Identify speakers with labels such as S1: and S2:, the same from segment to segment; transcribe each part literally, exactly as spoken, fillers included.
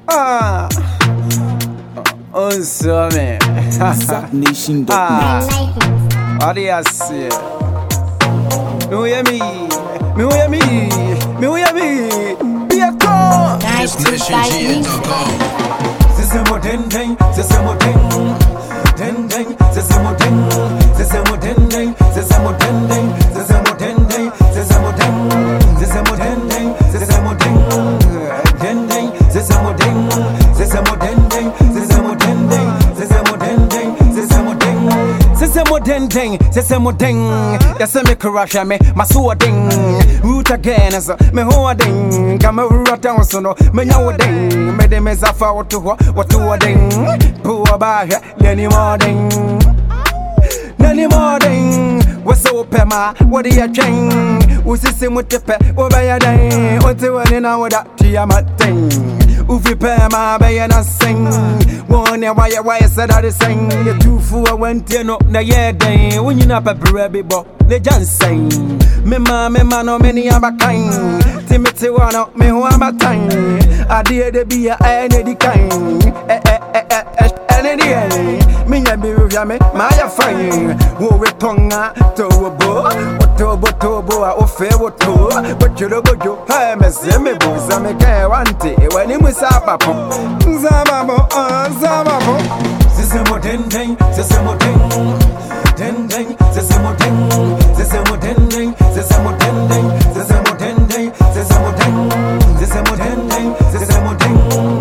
S1: Ah, oh, so me.
S2: Zach Nation.
S1: Ah, what do you say? Me hear me, me hear me, me hear me. Be a call.
S3: Yes Nation G dot com.
S1: C'est c'est mon ding ding, c'est c'est mon ding, ding ding, c'est c'est mon ding, c'est c'est mon ding ding, c'est c'est mon ding ding, c'est c'est mon ding ding, c'est c'est mon ding, c'est c'est mon ding ding, c'est c'est mon ding, ding ding, c'est c'est mon ding, c'est c'est mon ding ding, c'est c'est mon ding ding, c'est c'est mon ding ding, c'est c'est mon ding, c'est c'est mon ding ding, c'est c'est mon ding. Ya say me crash me, my so ding, root again so me ho ding, come root down so no, me nyawo ding, me de me zafa what to what to a ding, poor ba any more ding, any more ding. What's so pema? What do you think? Who's this in with the pet? What by your ding? What's the one in our that tia mating? Ufi pema by an sing. One ya why why said I sing. The two for went you know na yeah ding. When you not a baby bo, the dancing. Me ma me ma no many am a kind. Timothy wanna me who am a time. I did the be a any kind. Eh eh eh eh eh any day. Me ya be with me, my friend. Wo we tonga to a bo, to bo to bo a ofe wo to. But you go you, hey me say me bo, say me can want it. When him is up up, zababo, zababo. C'est c'est mon ding ding, c'est c'est mon ding, ding ding, c'est c'est mon ding, c'est c'est mon ding ding, c'est c'est mon ding ding, c'est c'est mon ding ding, c'est c'est mon ding, c'est c'est mon ding ding, c'est c'est mon ding,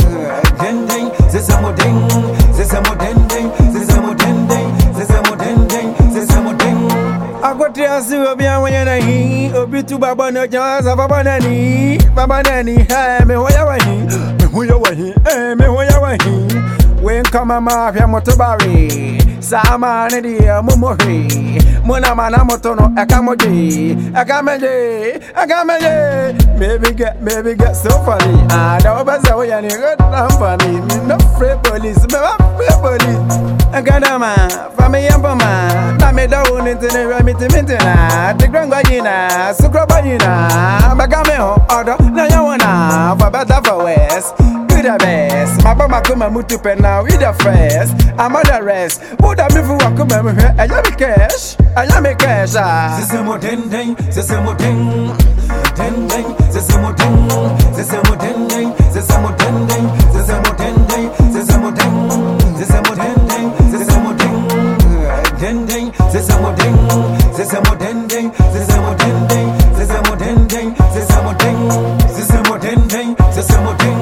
S1: ding ding, c'est c'est mon ding, c'est c'est mon ding ding, c'est c'est mon ding ding, c'est c'est mon ding ding, c'est c'est mon ding. I got to see you bien when you're here. Obi tu baba no chance, baba nani, baba nani. Hey, me who ya wahi, me who ya wahi, hey, me who ya wahi. When come a mafia motobari, sama ne dia mumori. Muna mana motono akamoji, akameji, akameji. Baby get, baby get so funny. Ah, don't be so yani good and funny. Me no free police, me no free police. Agadama, fami yamboma. Na me down into the remedy mintina. The grango yina, sukroba yina. Bagame ho order, na yawana. For better for worse. The best, my mama come and move to pen now with the first. I'm on the rest. Would I move for come and here? I am a cash, I am a cash. C'est mon ding ding, c'est mon ding, ding ding, c'est mon ding, c'est mon ding ding, c'est mon ding ding, c'est mon ding ding, c'est mon ding, c'est mon ding ding, c'est mon ding, ding ding, c'est mon ding, c'est mon ding ding, c'est mon ding ding, c'est mon ding ding, c'est mon ding, c'est mon ding ding, c'est mon ding.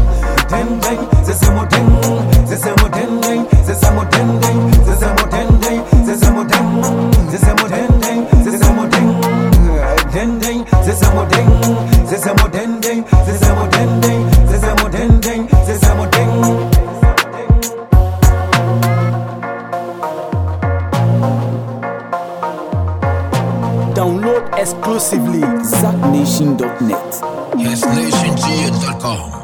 S1: Ding ding, c'est mon ding, c'est mon ding ding, c'est mon ding ding, c'est mon ding ding, c'est mon ding, c'est mon ding ding, c'est mon ding, ding ding, c'est mon ding, c'est mon ding ding, c'est mon ding ding, c'est mon ding ding, c'est mon ding.
S2: Download exclusively Zach Nation dot net.
S3: Yes Nation G dot com.